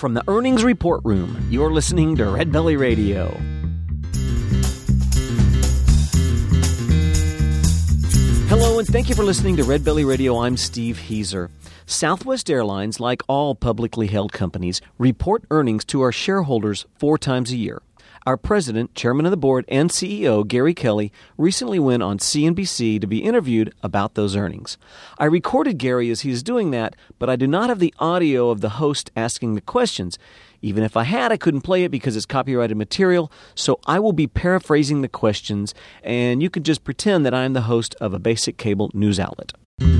From the Earnings Report Room, you're listening to Red Belly Radio. Hello, and thank you for listening to Red Belly Radio. I'm Steve Heiser. Southwest Airlines, like all publicly held companies, report earnings to our shareholders 4 times a year. Our president, chairman of the board, and CEO, Gary Kelly, recently went on CNBC to be interviewed about those earnings. I recorded Gary as he is doing that, but I do not have the audio of the host asking the questions. Even if I had, I couldn't play it because it's copyrighted material, so I will be paraphrasing the questions, and you can just pretend that I am the host of a basic cable news outlet.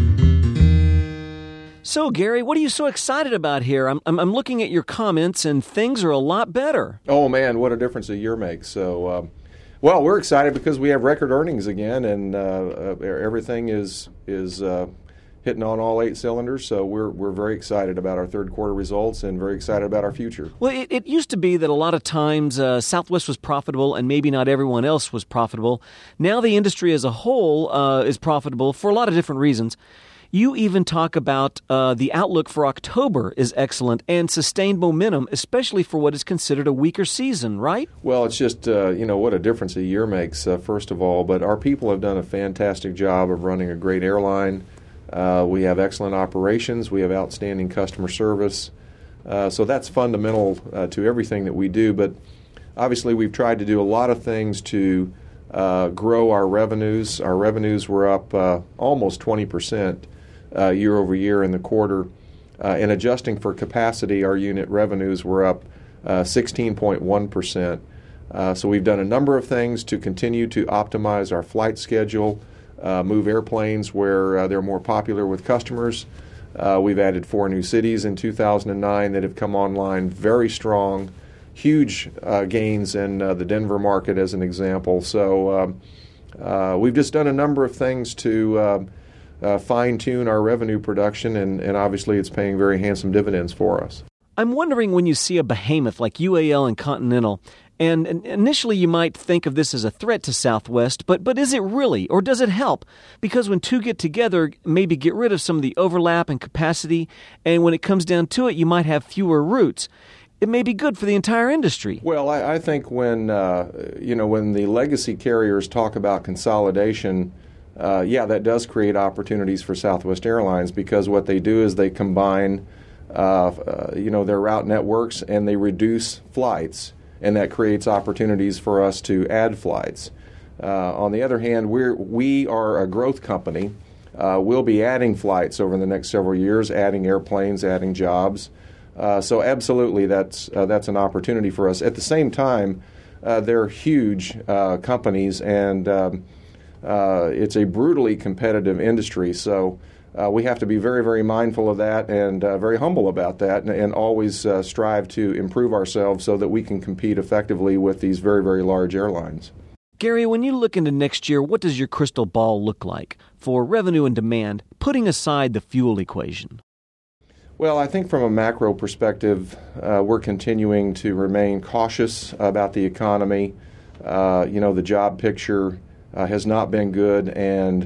So, Gary, what are you so excited about here? I'm looking at your comments, and things are a lot better. Oh, man, what a difference a year makes. So, well, we're excited because we have record earnings again, and everything is hitting on all 8 cylinders. So we're very excited about our third quarter results and very excited about our future. Well, it used to be that a lot of times Southwest was profitable and maybe not everyone else was profitable. Now the industry as a whole is profitable for a lot of different reasons. You even talk about the outlook for October is excellent and sustained momentum, especially for what is considered a weaker season, right? Well, it's just, what a difference a year makes, first of all. But our people have done a fantastic job of running a great airline. We have excellent operations. We have outstanding customer service. So that's fundamental to everything that we do. But obviously, we've tried to do a lot of things to grow our revenues. Our revenues were up almost 20%. Year over year in the quarter. And adjusting for capacity, our unit revenues were up 16.1%. So we've done a number of things to continue to optimize our flight schedule, move airplanes where they're more popular with customers. We've added 4 new cities in 2009 that have come online very strong, huge gains in the Denver market as an example. So we've just done a number of things to fine-tune our revenue production, and obviously it's paying very handsome dividends for us. I'm wondering when you see a behemoth like UAL and Continental, and initially you might think of this as a threat to Southwest, but is it really, or does it help? Because when 2 get together, maybe get rid of some of the overlap and capacity, and when it comes down to it, you might have fewer routes. It may be good for the entire industry. Well, I think when the legacy carriers talk about consolidation, that does create opportunities for Southwest Airlines, because what they do is they combine, their route networks, and they reduce flights, and that creates opportunities for us to add flights. On the other hand, we are a growth company. We'll be adding flights over the next several years, adding airplanes, adding jobs. So absolutely, that's an opportunity for us. At the same time, they're huge companies, and it's a brutally competitive industry, so we have to be very, very mindful of that and very humble about that, and always strive to improve ourselves so that we can compete effectively with these very, very large airlines. Gary, when you look into next year, what does your crystal ball look like for revenue and demand, putting aside the fuel equation? Well, I think from a macro perspective, we're continuing to remain cautious about the economy. The job picture has not been good, and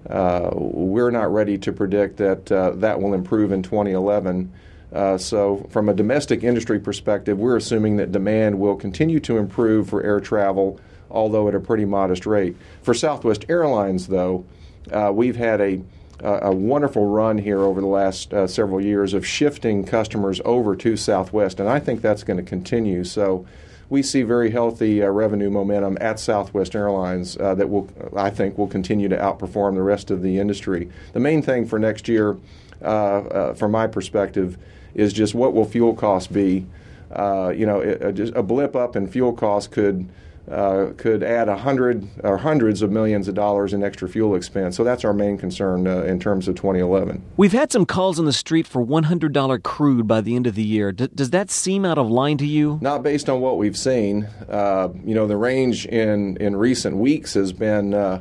we're not ready to predict that that will improve in 2011. So from a domestic industry perspective, we're assuming that demand will continue to improve for air travel, although at a pretty modest rate. For Southwest Airlines, though, we've had a wonderful run here over the last several years of shifting customers over to Southwest, and I think that's going to continue. So we see very healthy revenue momentum at Southwest Airlines that I think will continue to outperform the rest of the industry. The main thing for next year, from my perspective, is just what will fuel costs be. Just a blip up in fuel costs could add hundreds of millions of dollars in extra fuel expense. So that's our main concern in terms of 2011. We've had some calls on the street for $100 crude by the end of the year. Does that seem out of line to you? Not based on what we've seen. The range in recent weeks has been near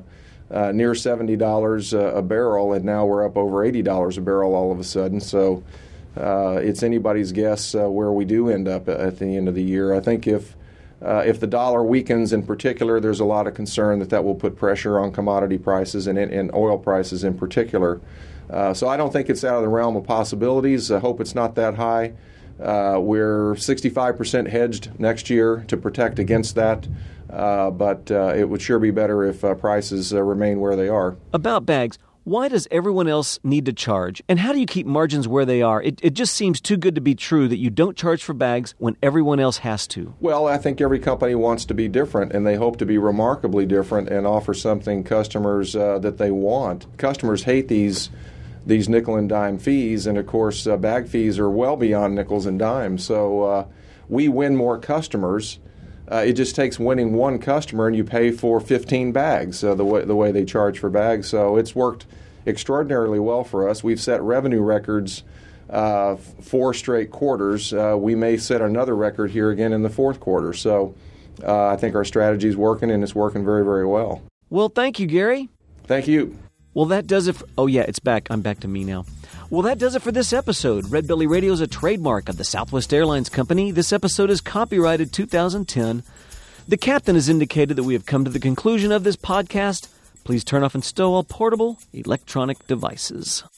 $70 a barrel, and now we're up over $80 a barrel all of a sudden. So it's anybody's guess where we do end up at the end of the year. I think if the dollar weakens in particular, there's a lot of concern that will put pressure on commodity prices and oil prices in particular. So I don't think it's out of the realm of possibilities. I hope it's not that high. We're 65% hedged next year to protect against that, but it would sure be better if prices remain where they are. About bags, why does everyone else need to charge? And how do you keep margins where they are? It just seems too good to be true that you don't charge for bags when everyone else has to. Well, I think every company wants to be different, and they hope to be remarkably different and offer something customers that they want. Customers hate these nickel and dime fees, and of course bag fees are well beyond nickels and dimes. So we win more customers. It just takes winning one customer, and you pay for 15 bags, the way they charge for bags. So it's worked extraordinarily well for us. We've set revenue records 4 straight quarters. We may set another record here again in the fourth quarter. So I think our strategy is working, and it's working very, very well. Well, thank you, Gary. Thank you. Well, that does it. Oh, yeah, it's back. I'm back to me now. Well, that does it for this episode. Red Belly Radio is a trademark of the Southwest Airlines Company. This episode is copyrighted 2010. The captain has indicated that we have come to the conclusion of this podcast. Please turn off and stow all portable electronic devices.